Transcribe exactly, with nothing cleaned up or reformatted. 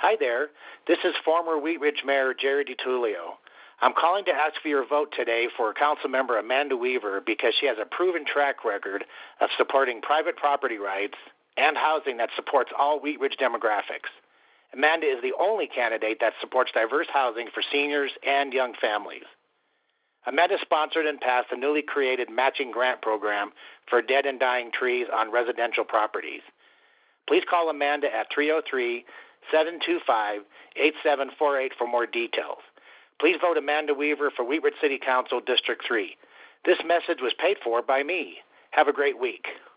Hi there. This is former Wheat Ridge Mayor Jerry DiTullio. I'm calling to ask for your vote today for Councilmember Amanda Weaver because she has a proven track record of supporting private property rights and housing that supports all Wheat Ridge demographics. Amanda is the only candidate that supports diverse housing for seniors and young families. Amanda sponsored and passed the newly created matching grant program for dead and dying trees on residential properties. Please call Amanda at three oh three, seven two five, eight seven four eight for more details. Please vote Amanda Weaver for Wheat Ridge City Council District three. This message was paid for by me. Have a great week.